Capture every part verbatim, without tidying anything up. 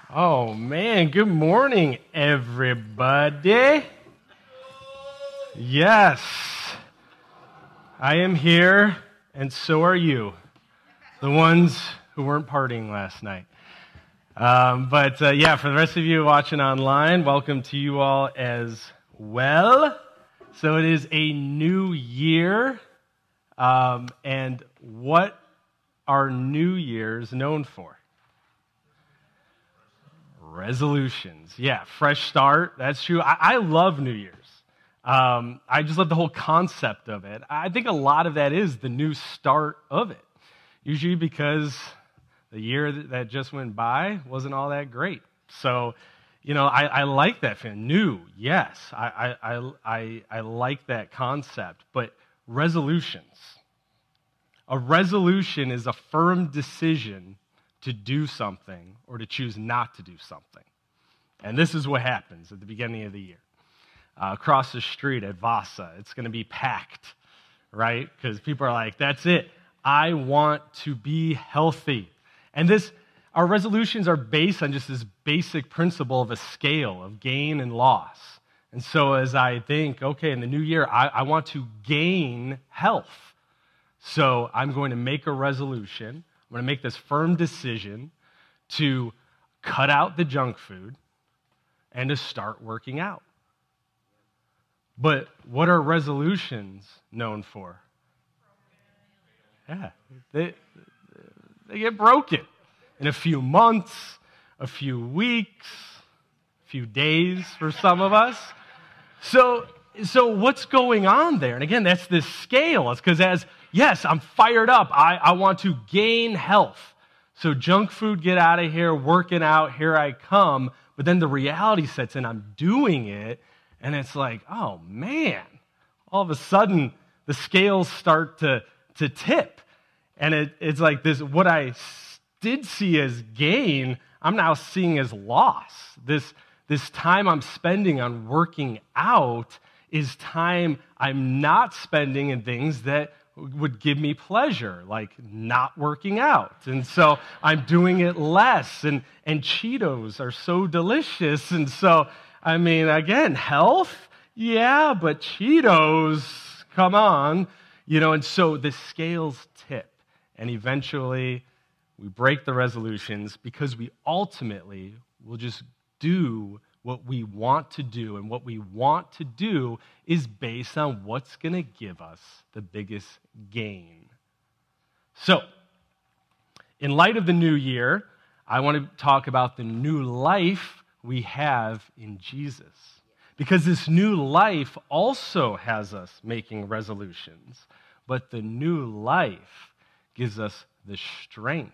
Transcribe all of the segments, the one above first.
Oh man, good morning, everybody. Yes, I am here, and so are you, the ones who weren't partying last night. Um, but uh, yeah, for the rest of you watching online, welcome to you all as well. So it is a new year, um, and what are New Year's known for? Resolutions. Yeah, fresh start. That's true. I, I love New Year's. Um, I just love the whole concept of it. I think a lot of that is the new start of it. Usually because the year that just went by wasn't all that great. So, you know, I, I like that feeling. New, yes. I, I, I, I like that concept. But resolutions. A resolution is a firm decision to do something or to choose not to do something. And this is what happens at the beginning of the year. Uh, across the street at Vasa, it's going to be packed, right? Because people are like, that's it. I want to be healthy. And this, our resolutions are based on just this basic principle of a scale of gain and loss. And so as I think, okay, in the new year, I, I want to gain health. So I'm going to make a resolution. I'm going to make this firm decision to cut out the junk food and to start working out. But what are resolutions known for? Yeah, they, they get broken in a few months, a few weeks, a few days for some of us. So, so what's going on there? And again, that's this scale. It's because as Yes, I'm fired up. I, I want to gain health. So junk food, get out of here, working out, here I come. But then the reality sets in, I'm doing it, and it's like, oh man, all of a sudden the scales start to, to tip. And it, it's like this, what I did see as gain, I'm now seeing as loss. This, this time I'm spending on working out is time I'm not spending in things that would give me pleasure, like not working out. And so I'm doing it less. And, and Cheetos are so delicious. And so, I mean, again, health, yeah, but Cheetos, come on. You know, and so the scales tip. And eventually we break the resolutions because we ultimately will just do what we want to do, and what we want to do is based on what's going to give us the biggest gain. So, in light of the new year, I want to talk about the new life we have in Jesus. Because this new life also has us making resolutions, but the new life gives us the strength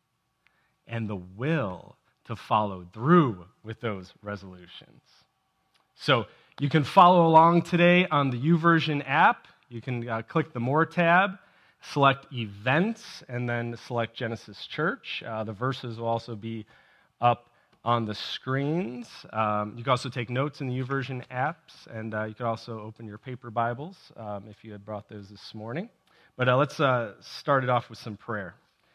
and the will to follow through with those resolutions. So you can follow along today on the YouVersion app. You can uh, click the More tab, select Events, and then select Genesis Church. Uh, the verses will also be up on the screens. Um, you can also take notes in the YouVersion apps, and uh, you can also open your paper Bibles um, if you had brought those this morning. But uh, let's uh, start it off with some prayer.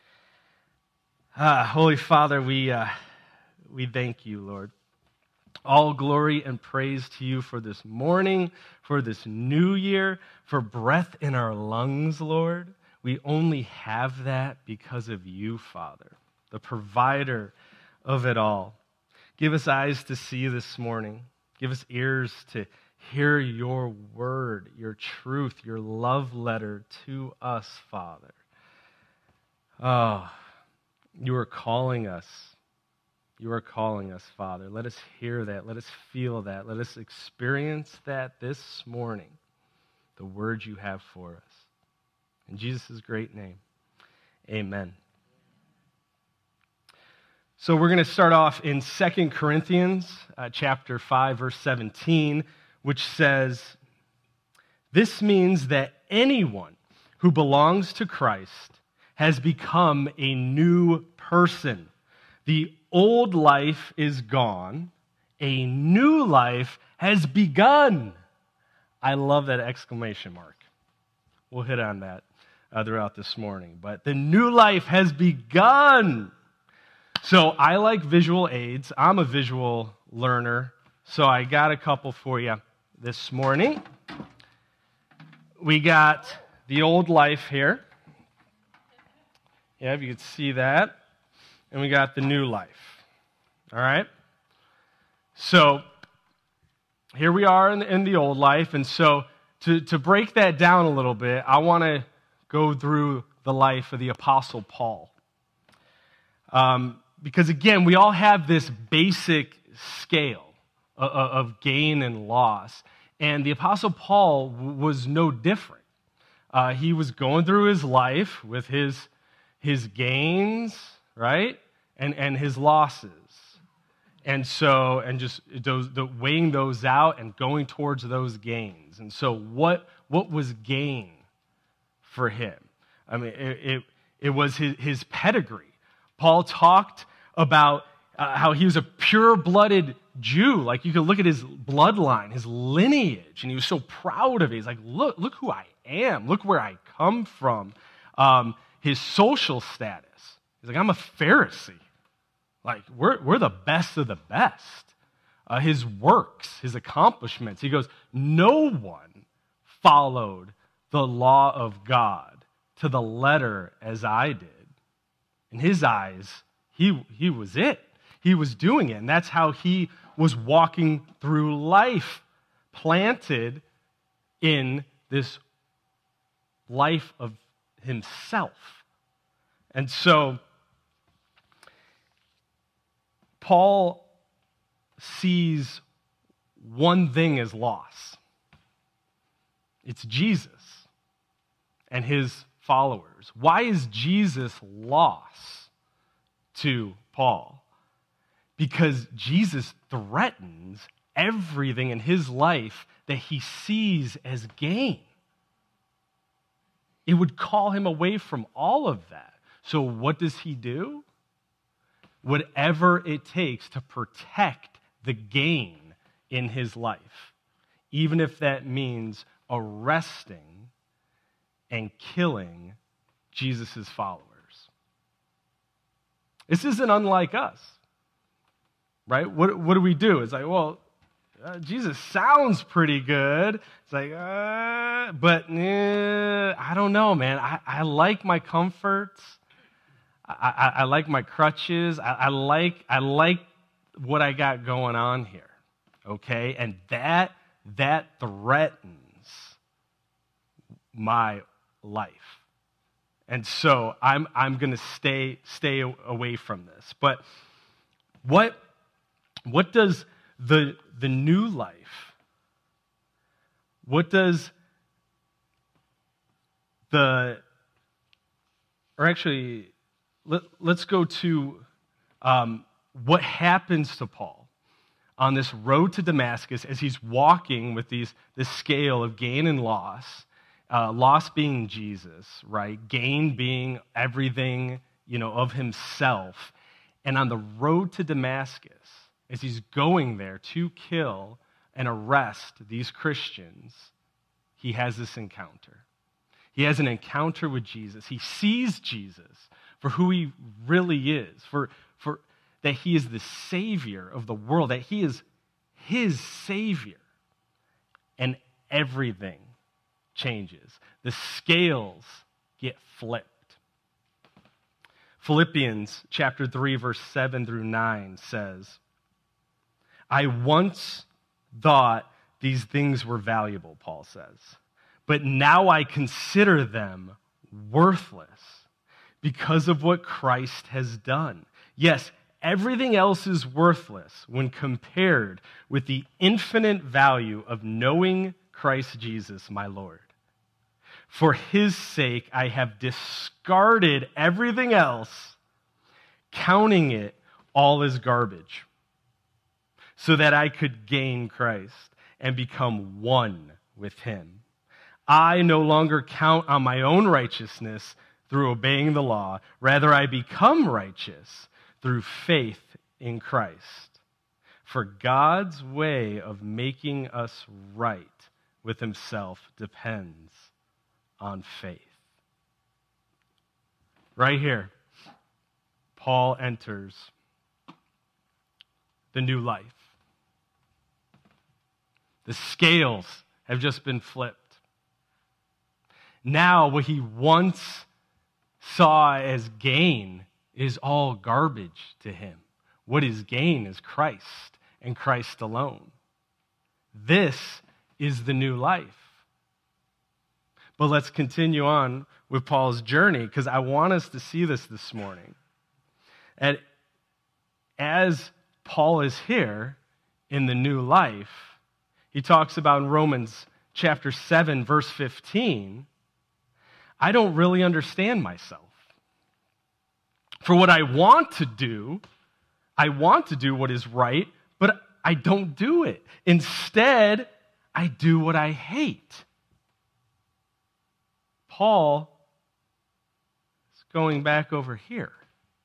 Ah, Holy Father, we... Uh, We thank you, Lord. All glory and praise to you for this morning, for this new year, for breath in our lungs, Lord. We only have that because of you, Father, the provider of it all. Give us eyes to see this morning. Give us ears to hear your word, your truth, your love letter to us, Father. Oh, you are calling us. You are calling us, Father. Let us hear that. Let us feel that. Let us experience that this morning, the words you have for us. In Jesus' great name, amen. So we're going to start off in Second Corinthians uh, chapter five, verse seventeen, which says, "This means that anyone who belongs to Christ has become a new person. The old life is gone. A new life has begun." I love that exclamation mark. We'll hit on that uh, throughout this morning. But the new life has begun. So I like visual aids. I'm a visual learner, so I got a couple for you this morning. We got the old life here. Yeah, if you could see that. And we got the new life. All right? So here we are in the, in the old life, and so to, to break that down a little bit, I want to go through the life of the Apostle Paul. Um, because again, we all have this basic scale of, of gain and loss, and the Apostle Paul was no different. Uh, he was going through his life with his his gains, right, and and his losses. And so, and just those, the, weighing those out and going towards those gains. And so, what what was gain for him? I mean, it it, it was his, his pedigree. Paul talked about uh, how he was a pure-blooded Jew. Like, you could look at his bloodline, his lineage, and he was so proud of it. He's like, look, look who I am. Look where I come from. Um, his social status. He's like, I'm a Pharisee. Like, we're, we're the best of the best. Uh, his works, his accomplishments. He goes, no one followed the law of God to the letter as I did. In his eyes, he, he was it. He was doing it. And that's how he was walking through life, planted in this life of himself. And so, Paul sees one thing as loss. It's Jesus and his followers. Why is Jesus loss to Paul? Because Jesus threatens everything in his life that he sees as gain. It would call him away from all of that. So what does he do? Whatever it takes to protect the gain in his life, even if that means arresting and killing Jesus' followers. This isn't unlike us, right? What, what do we do? It's like, well, uh, Jesus sounds pretty good. It's like, uh, but eh, I don't know, man. I, I like my comforts. I, I, I like my crutches. I, I like I like what I got going on here, okay? And that that threatens my life, and so I'm I'm going to stay stay away from this. But what what does the the new life? What does the or actually? Let, let's go to um, what happens to Paul on this road to Damascus as he's walking with these this scale of gain and loss, uh, loss being Jesus, right? Gain being everything, you know, of himself. And on the road to Damascus, as he's going there to kill and arrest these Christians, he has this encounter. He has an encounter with Jesus. He sees Jesus for who he really is, for, for that he is the Savior of the world, that he is his Savior. And everything changes. The scales get flipped. Philippians chapter three, verse seven through nine says, I once thought these things were valuable, Paul says, but now I consider them worthless because of what Christ has done. Yes, everything else is worthless when compared with the infinite value of knowing Christ Jesus, my Lord. For his sake, I have discarded everything else, counting it all as garbage, so that I could gain Christ and become one with him. I no longer count on my own righteousness through obeying the law. Rather, I become righteous through faith in Christ. For God's way of making us right with himself depends on faith. Right here, Paul enters the new life. The scales have just been flipped. Now, what he once saw as gain is all garbage to him. What is gain is Christ and Christ alone. This is the new life. But let's continue on with Paul's journey, because I want us to see this this morning. And as Paul is here in the new life, he talks about in Romans chapter seven, verse fifteen, I don't really understand myself. For what I want to do, I want to do what is right, but I don't do it. Instead, I do what I hate. Paul is going back over here.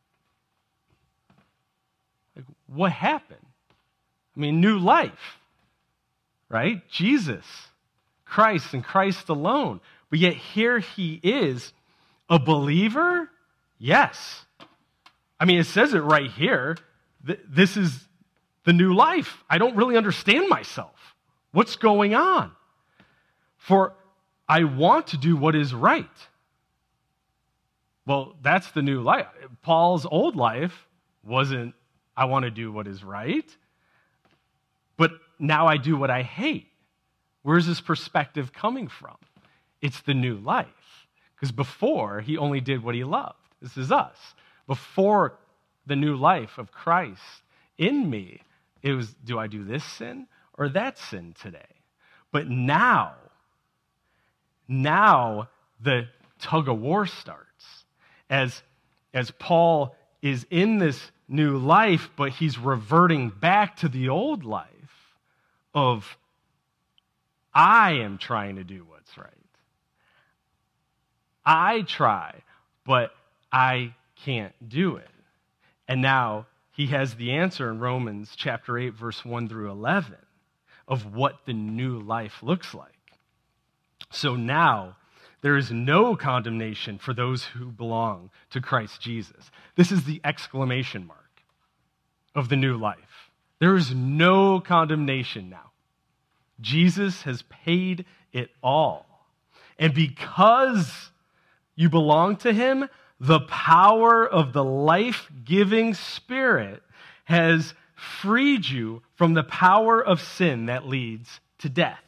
Like, what happened? I mean, new life, right? Jesus, Christ, and Christ alone. But yet here he is, a believer? Yes. I mean, it says it right here. This is the new life. I don't really understand myself. What's going on? For I want to do what is right. Well, that's the new life. Paul's old life wasn't, I want to do what is right, but now I do what I hate. Where's this perspective coming from? It's the new life. Because before, he only did what he loved. This is us. Before the new life of Christ in me, it was, do I do this sin or that sin today? But now, now the tug of war starts. As, as Paul is in this new life, but he's reverting back to the old life of, I am trying to do what's right. I try, but I can't do it. And now he has the answer in Romans chapter eight, verse one through eleven of what the new life looks like. So now there is no condemnation for those who belong to Christ Jesus. This is the exclamation mark of the new life. There is no condemnation now. Jesus has paid it all. And because you belong to him, the power of the life-giving Spirit has freed you from the power of sin that leads to death.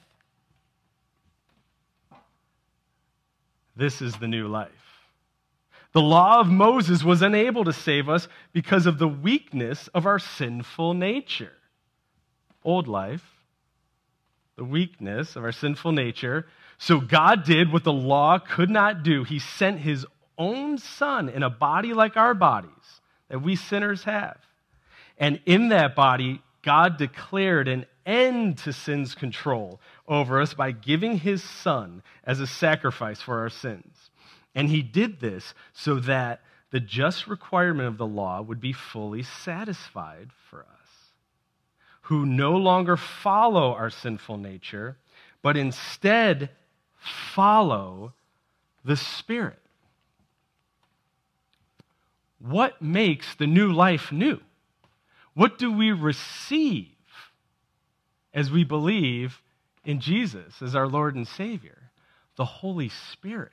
This is the new life. The law of Moses was unable to save us because of the weakness of our sinful nature. Old life, the weakness of our sinful nature. So God did what the law could not do. He sent his own Son in a body like our bodies that we sinners have. And in that body, God declared an end to sin's control over us by giving his Son as a sacrifice for our sins. And he did this so that the just requirement of the law would be fully satisfied for us, who no longer follow our sinful nature, but instead follow the Spirit. What makes the new life new? What do we receive as we believe in Jesus as our Lord and Savior? The Holy Spirit.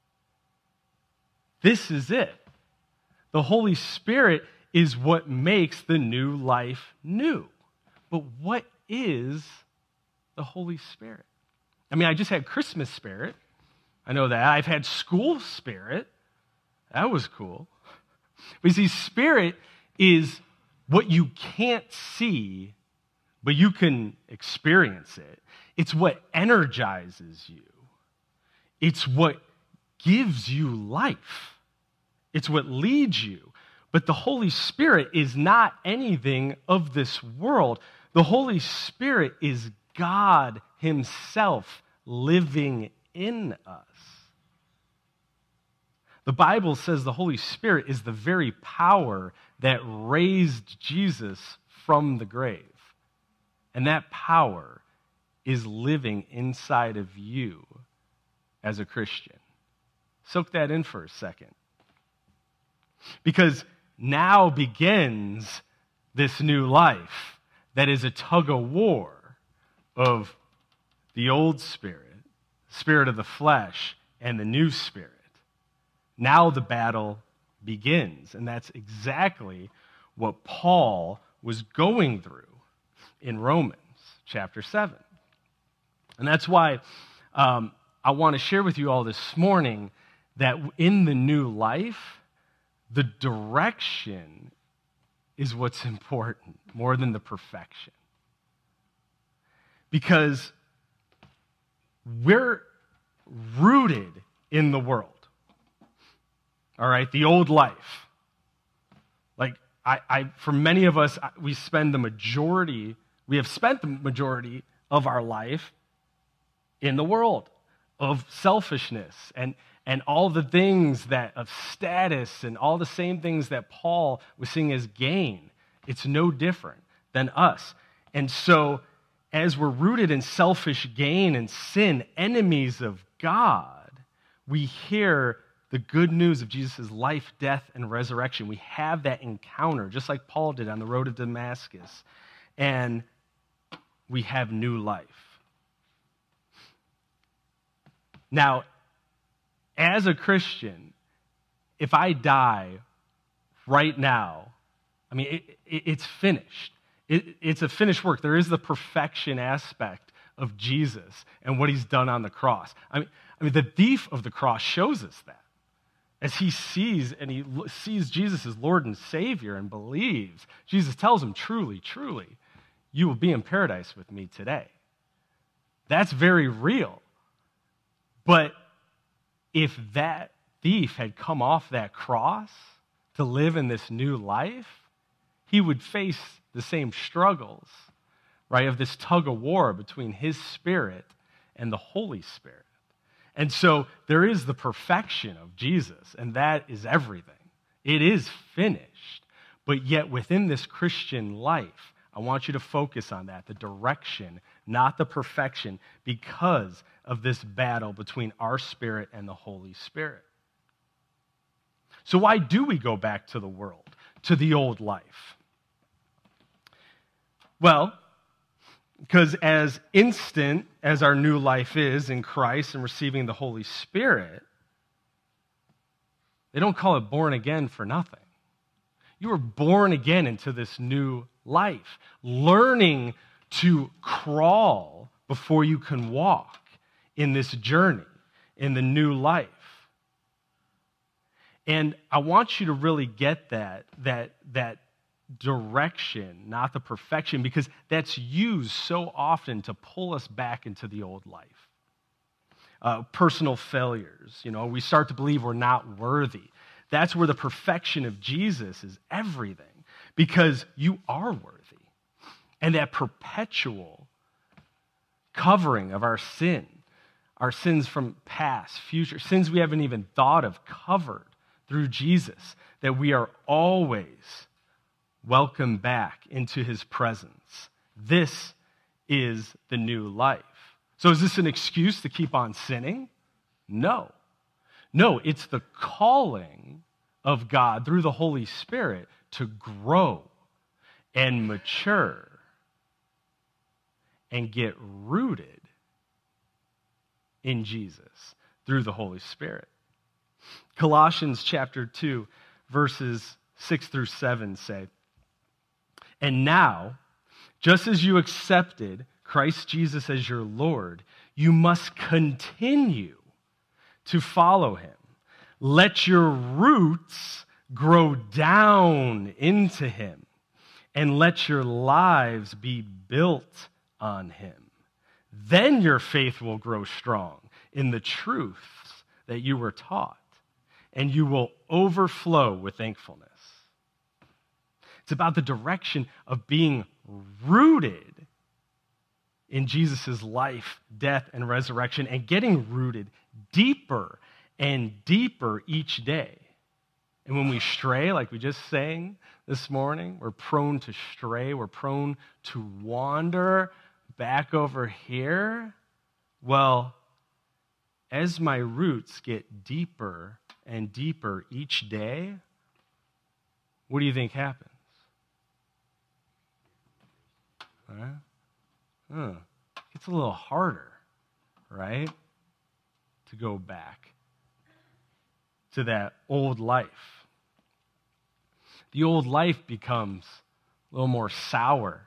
This is it. The Holy Spirit is what makes the new life new. But what is the Holy Spirit? I mean, I just had Christmas spirit. I know that. I've had school spirit. That was cool. But you see, spirit is what you can't see, but you can experience it. It's what energizes you. It's what gives you life. It's what leads you. But the Holy Spirit is not anything of this world. The Holy Spirit is God himself living in us. The Bible says the Holy Spirit is the very power that raised Jesus from the grave. And that power is living inside of you as a Christian. Soak that in for a second. Because now begins this new life. that is a tug of war of the old spirit, spirit of the flesh, and the new spirit. Now the battle begins, and that's exactly what Paul was going through in Romans chapter seven. And that's why um, I want to share with you all this morning that in the new life, the direction is what's important more than the perfection. Because we're rooted in the world. All right, the old life. Like, I, I, for many of us, we spend the majority, we have spent the majority of our life in the world of selfishness and, and all the things that, of status and all the same things that Paul was seeing as gain. It's no different than us. And so, as we're rooted in selfish gain and sin, enemies of God, we hear the good news of Jesus' life, death, and resurrection. We have that encounter, just like Paul did on the road to Damascus, and we have new life. Now, as a Christian, if I die right now, I mean, it, it, it's finished. It, it's a finished work. There is the perfection aspect of Jesus and what he's done on the cross. I mean, I mean, the thief of the cross shows us that. As he sees and he sees Jesus as Lord and Savior and believes, Jesus tells him, truly, truly, you will be in paradise with me today. That's very real. But if that thief had come off that cross to live in this new life, he would face the same struggles, right, of this tug of war between his spirit and the Holy Spirit. And so there is the perfection of Jesus, and that is everything. It is finished. But yet within this Christian life, I want you to focus on that, the direction, not the perfection, because of this battle between our spirit and the Holy Spirit. So why do we go back to the world, to the old life? Well, because as instant as our new life is in Christ and receiving the Holy Spirit, they don't call it born again for nothing. You were born again into this new life, learning to crawl before you can walk in this journey, in the new life. And I want you to really get that, that, that direction, not the perfection, because that's used so often to pull us back into the old life. Uh, personal failures, you know, we start to believe we're not worthy. That's where the perfection of Jesus is everything, because you are worthy. And that perpetual covering of our sin, our sins from past, future, sins we haven't even thought of, covered through Jesus, that we are always welcome back into his presence. This is the new life. So is this an excuse to keep on sinning? No. No, it's the calling of God through the Holy Spirit to grow and mature and get rooted in Jesus through the Holy Spirit. Colossians chapter two, verses six through seven say, "And now, just as you accepted Christ Jesus as your Lord, you must continue to follow him. Let your roots grow down into him, and let your lives be built on him. Then your faith will grow strong in the truths that you were taught, and you will overflow with thankfulness." It's about the direction of being rooted in Jesus' life, death, and resurrection, and getting rooted deeper and deeper each day. And when we stray, like we just sang this morning, we're prone to stray, we're prone to wander back over here. Well, as my roots get deeper and deeper each day, what do you think happens? Huh? Huh. It's a little harder, right? To go back to that old life. The old life becomes a little more sour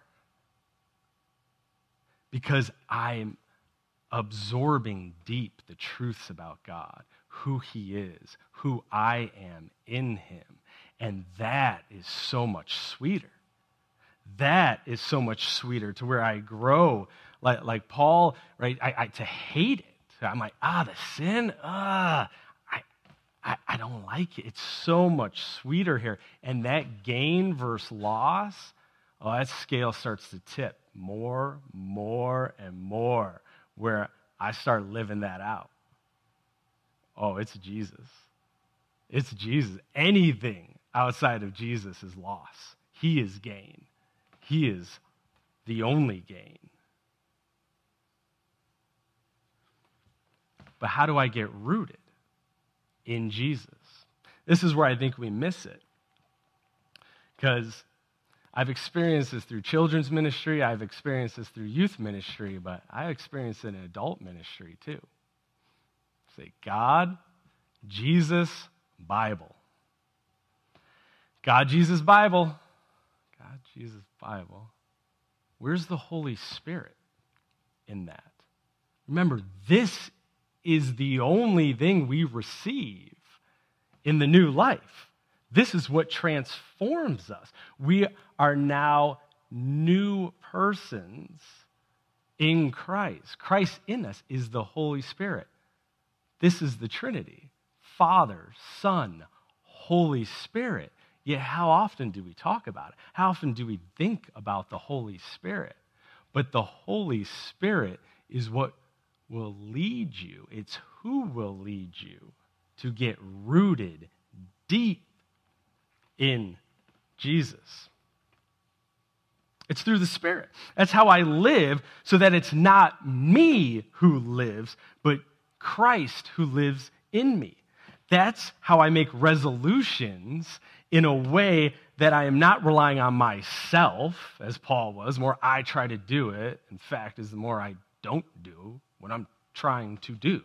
because I'm absorbing deep the truths about God, who he is, who I am in him. And that is so much sweeter. That is so much sweeter to where I grow like, like Paul, right? I, I to hate it. I'm like, ah, the sin, ah, I, I, I don't like it. It's so much sweeter here. And that gain versus loss, oh, that scale starts to tip more, more, and more, where I start living that out. Oh, it's Jesus. It's Jesus. Anything outside of Jesus is loss. He is gain. He is the only gain. But how do I get rooted in Jesus? This is where I think we miss it. Because I've experienced this through children's ministry, I've experienced this through youth ministry, but I experienced it in adult ministry too. Say, God, Jesus, Bible. God, Jesus, Bible. God, Jesus, Bible. Where's the Holy Spirit in that? Remember, this is the only thing we receive in the new life. This is what transforms us. We are now new persons in Christ. Christ in us is the Holy Spirit. This is the Trinity. Father, Son, Holy Spirit. Yet how often do we talk about it? How often do we think about the Holy Spirit? But the Holy Spirit is what will lead you. It's who will lead you to get rooted deep in Jesus. It's through the Spirit. That's how I live, so that it's not me who lives, but Christ who lives in me. That's how I make resolutions in a way that I am not relying on myself, as Paul was. The more I try to do it, in fact, is the more I don't do what I'm trying to do.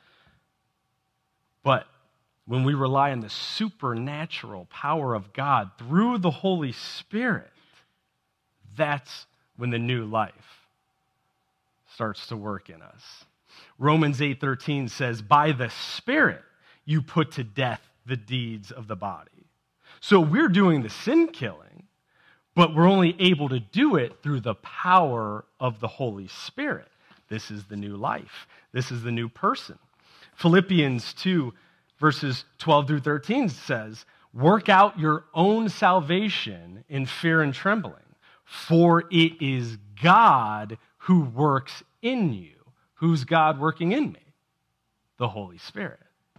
But when we rely on the supernatural power of God through the Holy Spirit, that's when the new life starts to work in us. Romans eight thirteen says, by the Spirit you put to death the deeds of the body. So we're doing the sin killing, but we're only able to do it through the power of the Holy Spirit. This is the new life. This is the new person. Philippians two, verses twelve through thirteen says, work out your own salvation in fear and trembling, for it is God who works in you. Who's God working in me? The Holy Spirit.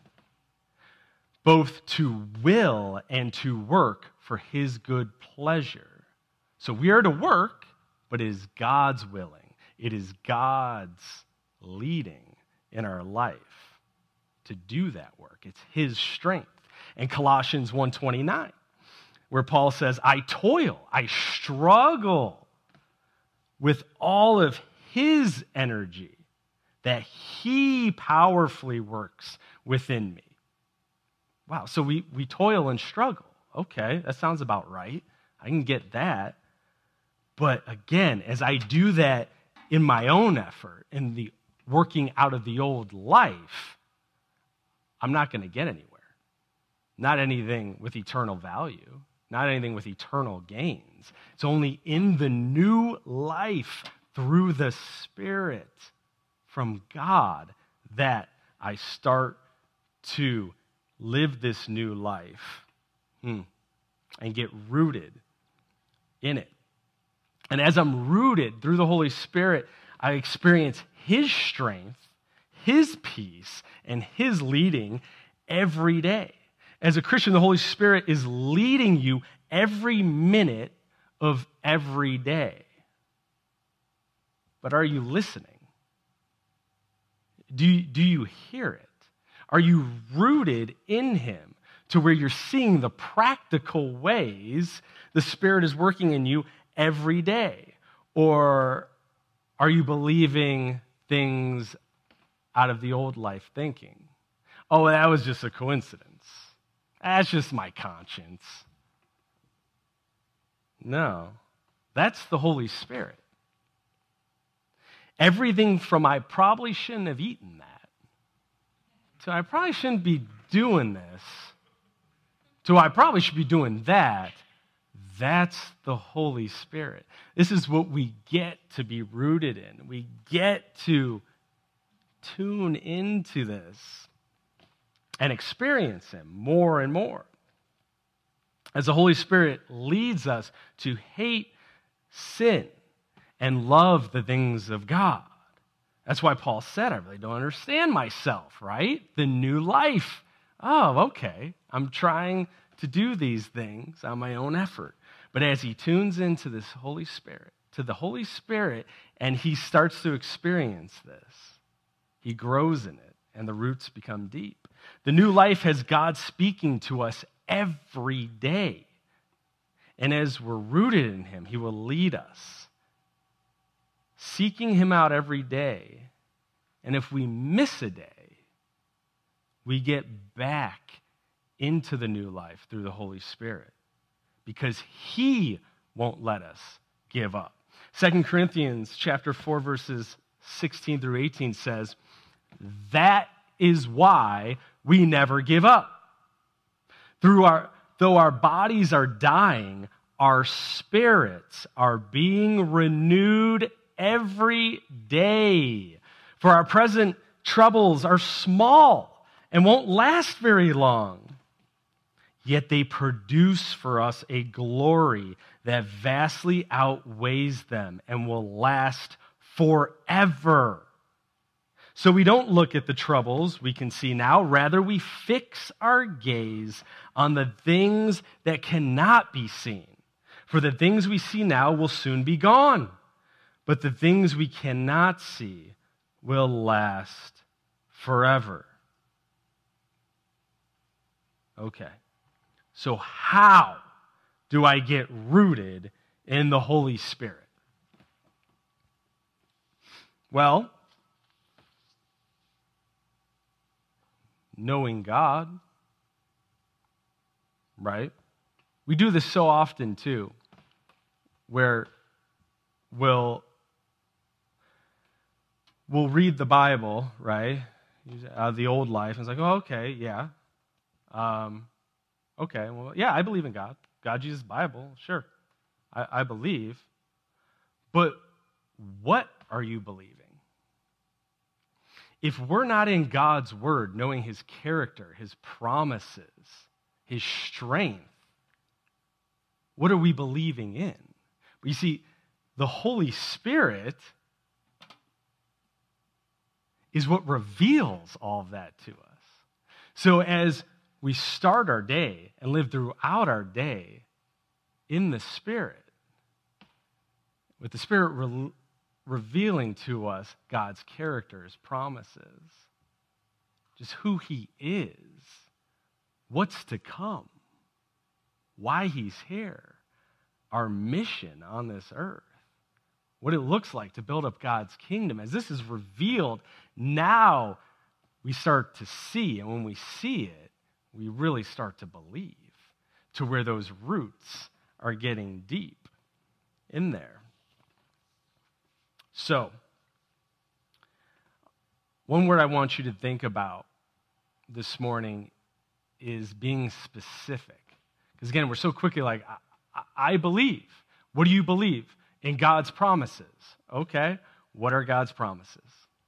Both to will and to work for his good pleasure. So we are to work, but it is God's willing. It is God's leading in our life to do that work. It's his strength. And Colossians one twenty-nine, where Paul says, I toil, I struggle with all of his energy that he powerfully works within me. Wow, so we, we toil and struggle. Okay, that sounds about right. I can get that. But again, as I do that in my own effort, in the working out of the old life, I'm not going to get anywhere. Not anything with eternal value, not anything with eternal gains. It's only in the new life through the Spirit from God that I start to live this new life hmm, and get rooted in it. And as I'm rooted through the Holy Spirit, I experience his strength, his peace, and his leading every day. As a Christian, the Holy Spirit is leading you every minute of every day. But are you listening? Do you, do you hear it? Are you rooted in him to where you're seeing the practical ways the Spirit is working in you every day? Or are you believing things out of the old life thinking? Oh, that was just a coincidence. That's just my conscience. No, that's the Holy Spirit. Everything from I probably shouldn't have eaten that, to I probably shouldn't be doing this, to I probably should be doing that, that's the Holy Spirit. This is what we get to be rooted in. We get to tune into this and experience Him more and more. As the Holy Spirit leads us to hate sin and love the things of God. That's why Paul said, I really don't understand myself, right? The new life. Oh, okay. I'm trying to do these things on my own effort. But as he tunes into this Holy Spirit, to the Holy Spirit, and he starts to experience this, he grows in it, and the roots become deep. The new life has God speaking to us every day. And as we're rooted in him, he will lead us, seeking him out every day. And if we miss a day, we get back into the new life through the Holy Spirit, because he won't let us give up. Second Corinthians chapter four, verses sixteen through eighteen says, that is why we never give up. Through our, though our bodies are dying, our spirits are being renewed every day. For our present troubles are small and won't last very long. Yet they produce for us a glory that vastly outweighs them and will last forever. So we don't look at the troubles we can see now. Rather, we fix our gaze on the things that cannot be seen. For the things we see now will soon be gone. But the things we cannot see will last forever. Okay. So how do I get rooted in the Holy Spirit? Well, knowing God, right? We do this so often too, where we'll, we'll read the Bible, right? Out of the old life, and it's like, oh, okay, yeah. Um, Okay, well, yeah, I believe in God. God, Jesus, Bible, sure. I, I believe. But what are you believing? If we're not in God's word, knowing his character, his promises, his strength, what are we believing in? But you see, the Holy Spirit is what reveals all of that to us. So as we start our day and live throughout our day in the Spirit, with the Spirit re- revealing to us God's character, his promises, just who he is, what's to come, why he's here, our mission on this earth, what it looks like to build up God's kingdom. As this is revealed, now we start to see, and when we see it, we really start to believe, to where those roots are getting deep in there. So, one word I want you to think about this morning is being specific. Because again, we're so quickly like, I, I believe. What do you believe? In God's promises. Okay, what are God's promises?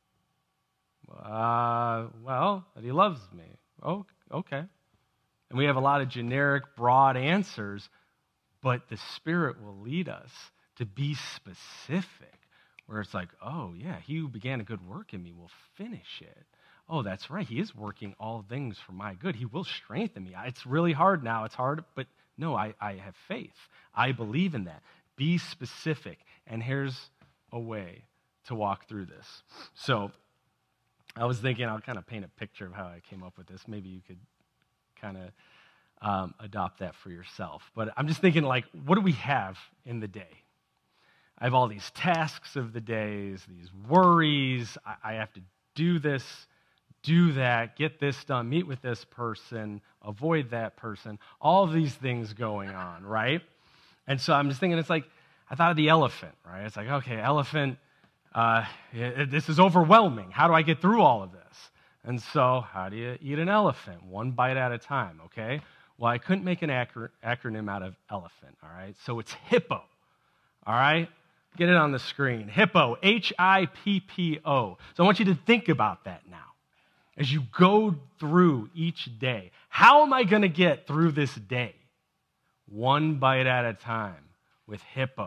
Uh, well, that he loves me. Oh, okay. And we have a lot of generic, broad answers, but the Spirit will lead us to be specific, where it's like, oh, yeah, he who began a good work in me will finish it. Oh, that's right. He is working all things for my good. He will strengthen me. It's really hard now. It's hard, but no, I, I have faith. I believe in that. Be specific. And here's a way to walk through this. So I was thinking I'll kind of paint a picture of how I came up with this. Maybe you could kind of um, adopt that for yourself. But I'm just thinking, like, what do we have in the day? I have all these tasks of the days, these worries. I, I have to do this, do that, get this done, meet with this person, avoid that person, all of these things going on, right? And so I'm just thinking, it's like, I thought of the elephant, right? It's like, okay, elephant, uh, it, this is overwhelming. How do I get through all of this? And so, how do you eat an elephant? One bite at a time, okay? Well, I couldn't make an acro- acronym out of elephant, all right? So it's HIPPO, all right? Get it on the screen. HIPPO, H I P P O. So I want you to think about that now. As you go through each day, how am I going to get through this day? One bite at a time with HIPPO.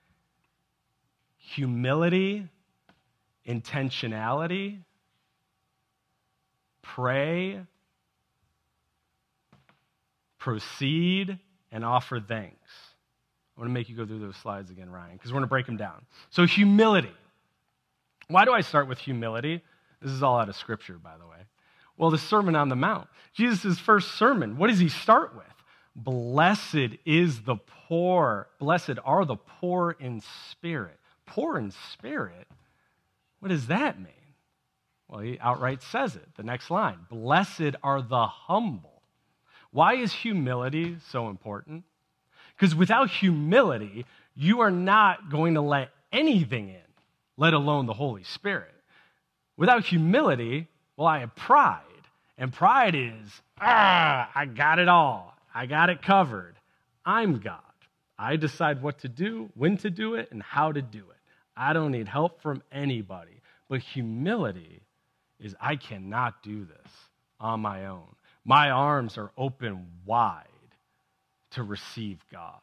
Humility, intentionality, pray, proceed, and offer thanks. I want to make you go through those slides again, Ryan, because we're going to break them down. So humility. Why do I start with humility? This is all out of Scripture, by the way. Well, the Sermon on the Mount. Jesus' first sermon, what does he start with? Blessed is the poor. Blessed are the poor in spirit. Poor in spirit? What does that mean? Well, he outright says it. The next line, blessed are the humble. Why is humility so important? Because without humility, you are not going to let anything in, let alone the Holy Spirit. Without humility, well, I have pride. And pride is, ah, I got it all. I got it covered. I'm God. I decide what to do, when to do it, and how to do it. I don't need help from anybody. But humility is, I cannot do this on my own. My arms are open wide to receive God.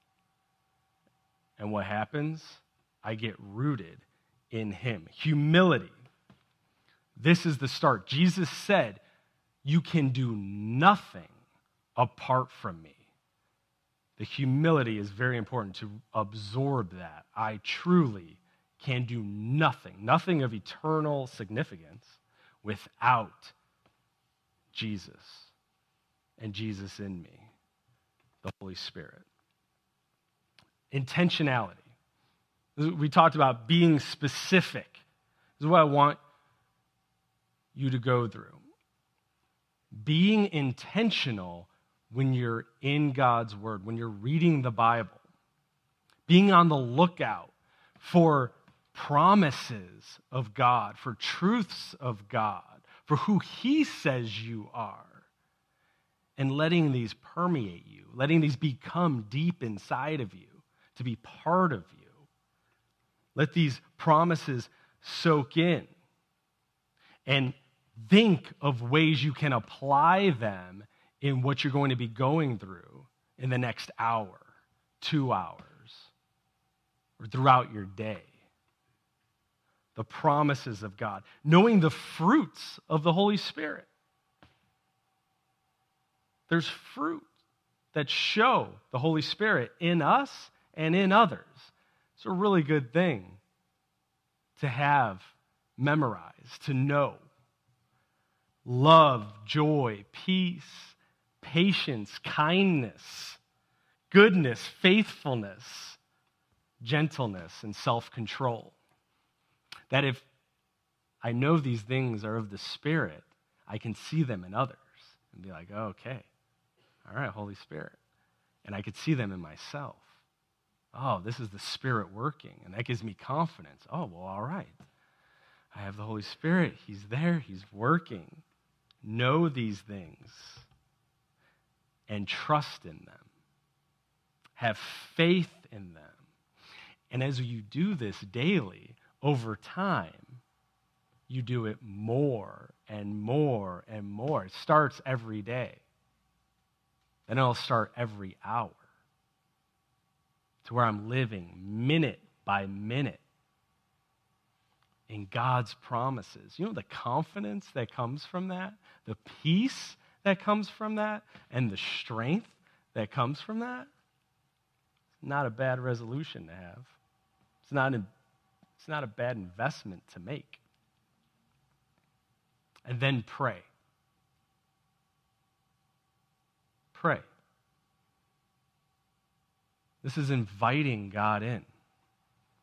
And what happens? I get rooted in him. Humility. This is the start. Jesus said, you can do nothing apart from me. The humility is very important to absorb that. I truly can do nothing, nothing of eternal significance without Jesus and Jesus in me, the Holy Spirit. Intentionality. We talked about being specific. This is what I want you to go through. Being intentional when you're in God's Word, when you're reading the Bible. Being on the lookout for promises of God, for truths of God, for who He says you are. And letting these permeate you, letting these become deep inside of you, to be part of you. Let these promises soak in. And think of ways you can apply them in what you're going to be going through in the next hour, two hours, or throughout your day. The promises of God. Knowing the fruits of the Holy Spirit. There's fruit that show the Holy Spirit in us and in others. It's a really good thing to have memorized, to know. Love, joy, peace, patience, kindness, goodness, faithfulness, gentleness, and self-control. That if I know these things are of the Spirit, I can see them in others and be like, oh, okay, all right, Holy Spirit. And I could see them in myself. Oh, this is the Spirit working, and that gives me confidence. Oh, well, all right. I have the Holy Spirit. He's there. He's working. Know these things and trust in them. Have faith in them. And as you do this daily, over time, you do it more and more and more. It starts every day. Then it'll start every hour. To where I'm living minute by minute in God's promises. You know the confidence that comes from that, the peace that comes from that, and the strength that comes from that? It's not a bad resolution to have. It's not a, it's not a bad investment to make. And then pray. Pray. This is inviting God in.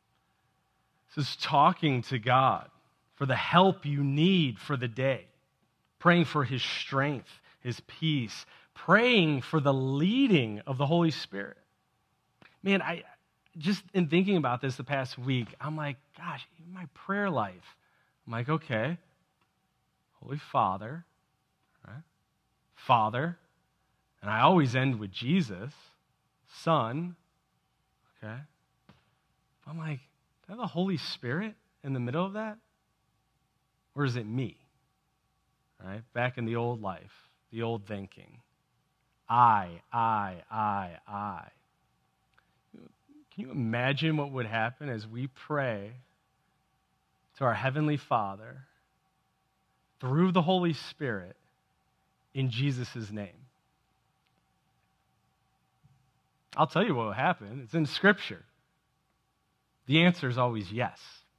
This is talking to God for the help you need for the day, praying for his strength, his peace, praying for the leading of the Holy Spirit. Man, I just in thinking about this the past week, I'm like, gosh, in my prayer life, I'm like, okay, Holy Father, right? Father, and I always end with Jesus, Son, okay? I'm like, do I have the Holy Spirit in the middle of that? Or is it me? Right? Back in the old life, the old thinking. I, I, I, I. Can you imagine what would happen as we pray to our Heavenly Father through the Holy Spirit in Jesus' name? I'll tell you what will happen. It's in Scripture. The answer is always yes.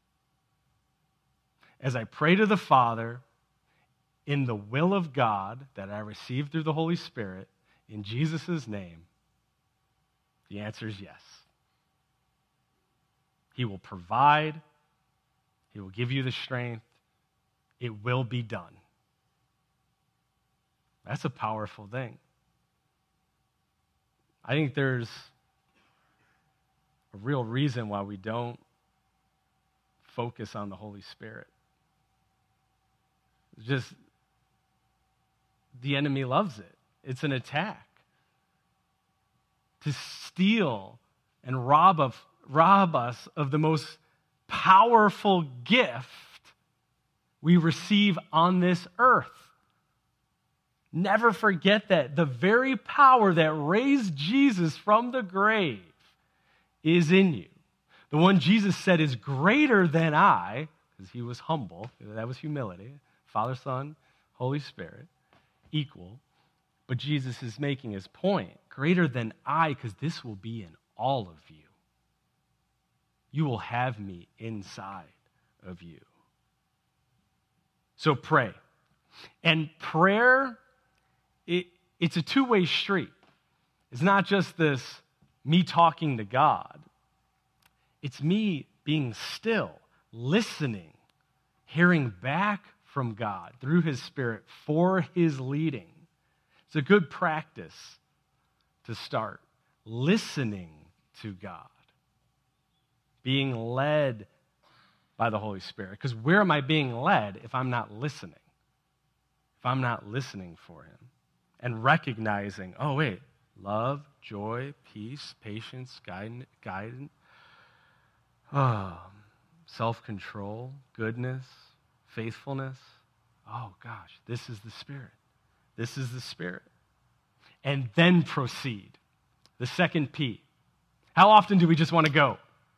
As I pray to the Father in the will of God that I receive through the Holy Spirit in Jesus' name, the answer is yes. He will provide. He will give you the strength. It will be done. That's a powerful thing. I think there's a real reason why we don't focus on the Holy Spirit. It's just the enemy loves it. It's an attack to steal and rob of rob us of the most powerful gift we receive on this earth. Never forget that the very power that raised Jesus from the grave is in you. The one Jesus said is greater than I, because he was humble. That was humility. Father, Son, Holy Spirit, equal. But Jesus is making his point, greater than I, because this will be in all of you. You will have me inside of you. So pray. And prayer, it, it's a two-way street. It's not just this me talking to God. It's me being still, listening, hearing back from God through his Spirit for his leading. It's a good practice to start listening to God, being led by the Holy Spirit. Because where am I being led if I'm not listening? If I'm not listening for him and recognizing, oh, wait, love, joy, peace, patience, guidance, guidance oh, self-control, goodness, faithfulness. Oh, gosh, this is the Spirit. This is the Spirit. And then proceed. The second P. How often do we just want to go?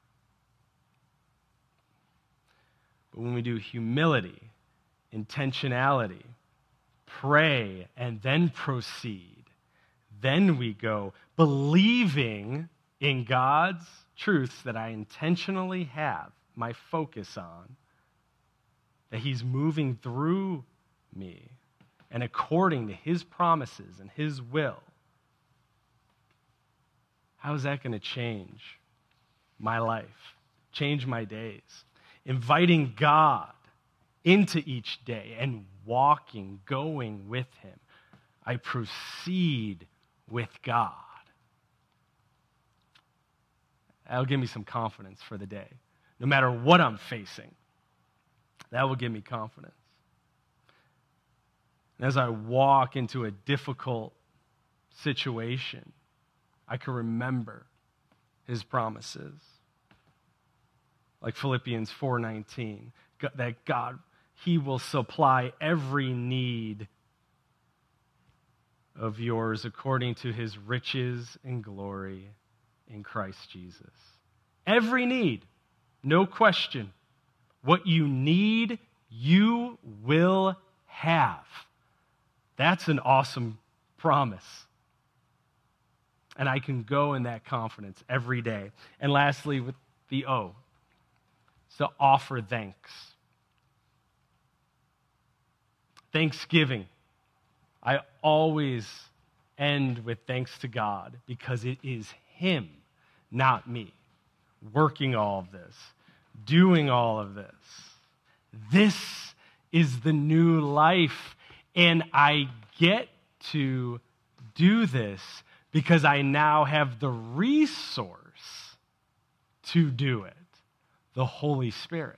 But when we do humility, intentionality, pray, and then proceed, then we go believing in God's truths that I intentionally have my focus on, that he's moving through me and according to his promises and his will. How is that going to change my life, change my days? Inviting God into each day and walking, going with him. I proceed with God. That'll give me some confidence for the day. No matter what I'm facing, that will give me confidence. And as I walk into a difficult situation, I can remember his promises. Like Philippians four nineteen, that God, he will supply every need of yours according to his riches and glory in Christ Jesus. Every need, no question. What you need, you will have. That's an awesome promise. And I can go in that confidence every day. And lastly, with the O, to offer thanks. Thanksgiving. I always end with thanks to God because it is him, not me, working all of this, doing all of this. This is the new life, and I get to do this because I now have the resource to do it, the Holy Spirit.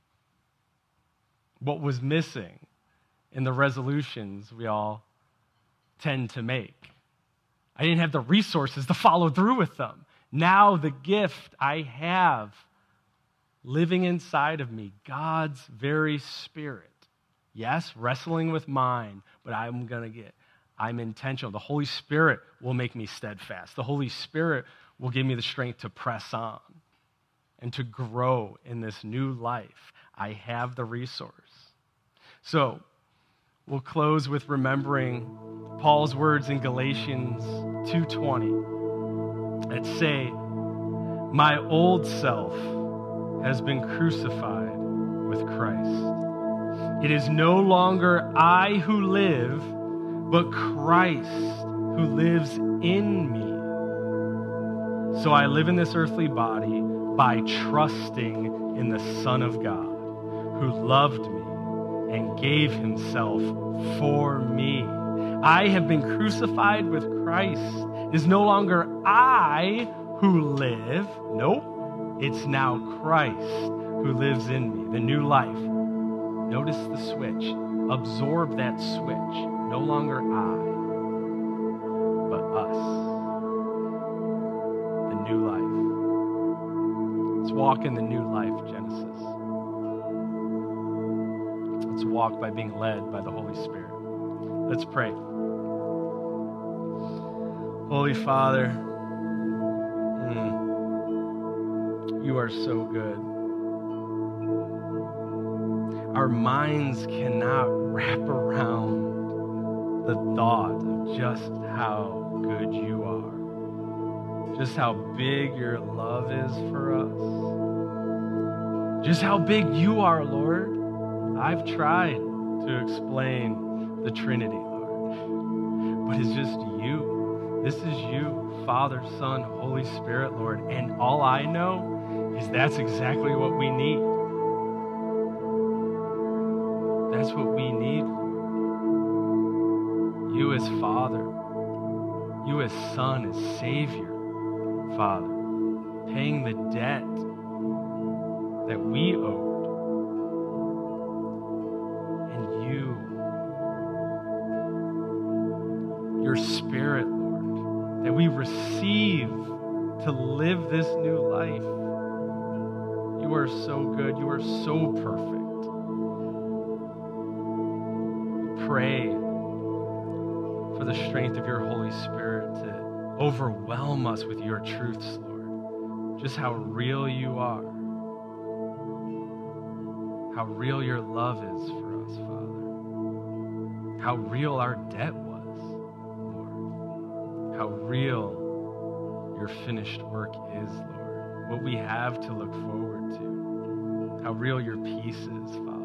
What was missing in the resolutions we all tend to make. I didn't have the resources to follow through with them. Now the gift I have living inside of me, God's very Spirit. Yes, wrestling with mine, but I'm going to get, I'm intentional. The Holy Spirit will make me steadfast. The Holy Spirit will give me the strength to press on and to grow in this new life. I have the resource. So, we'll close with remembering Paul's words in Galatians two twenty that say, "My old self has been crucified with Christ. It is no longer I who live, but Christ who lives in me. So I live in this earthly body by trusting in the Son of God, who loved me and gave himself for me. I have been crucified with Christ. It is no longer I who live. Nope. It's now Christ who lives in me, the new life. Notice the switch. Absorb that switch. No longer I, but us. The new life. Let's walk in the new life, Genesis. Let's walk by being led by the Holy Spirit. Let's pray. Holy Father, mm, you are so good. Our minds cannot wrap around the thought of just how good you are, just how big your love is for us, just how big you are, Lord. I've tried to explain the Trinity, Lord, but it's just you. This is you, Father, Son, Holy Spirit, Lord, and all I know is that's exactly what we need. That's what we need, Lord. You as Father, you as Son, as Savior, Father, paying the debt that we owed. And you, your Spirit, Lord, that we receive to live this new life. You are so good. You are so perfect. Pray for the strength of your Holy Spirit to overwhelm us with your truths, Lord. Just how real you are. How real your love is for us, Father. How real our debt was, Lord. How real your finished work is, Lord. What we have to look forward to. How real your peace is, Father.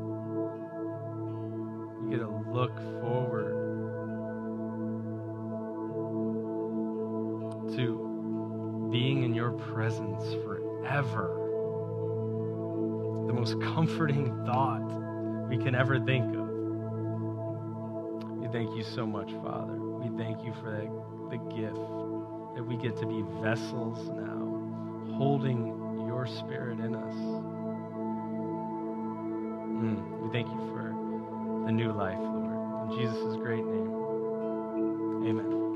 We get to look forward to being in your presence forever. The most comforting thought we can ever think of. We thank you so much, Father. We thank you for that, the gift that we get to be vessels now, holding your Spirit in us. Mm, we thank you for the new life, Lord. In Jesus' great name, amen.